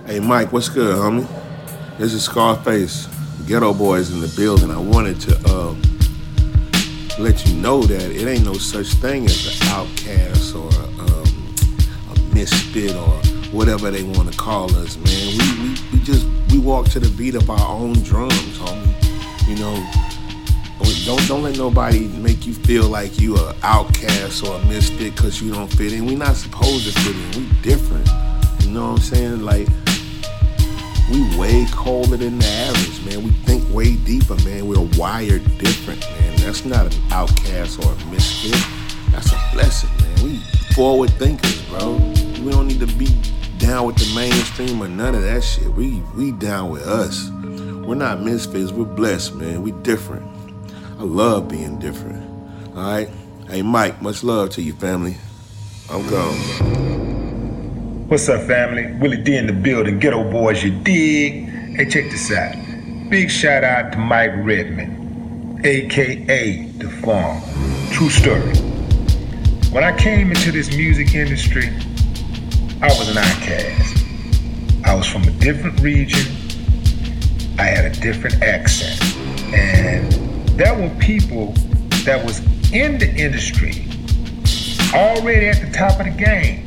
Hey Mike, what's good, homie? This is Scarface, Ghetto Boys in the building. I wanted to let you know that it ain't no such thing as an outcast or a misfit or whatever they want to call us, man. We walk to the beat of our own drums, homie. You know, don't let nobody make you feel like you a outcast or a misfit because you don't fit in. We not supposed to fit in. We different. You know what I'm saying? Like, we way colder than the average, man. We think way deeper, man. We're wired different, man. That's not an outcast or a misfit. That's a blessing, man. We forward thinkers, bro. We don't need to be down with the mainstream or none of that shit. We down with us. We're not misfits. We're blessed, man. We different. I love being different. All right? Hey, Mike, much love to you, family. I'm gone. What's up, family? Willie D in the building, Ghetto Boys, you dig? Hey, check this out. Big shout out to Mike Redmond, a.k.a. The Farm. True story. When I came into this music industry, I was an outcast. I was from a different region. I had a different accent. And there were people that was in the industry already at the top of the game.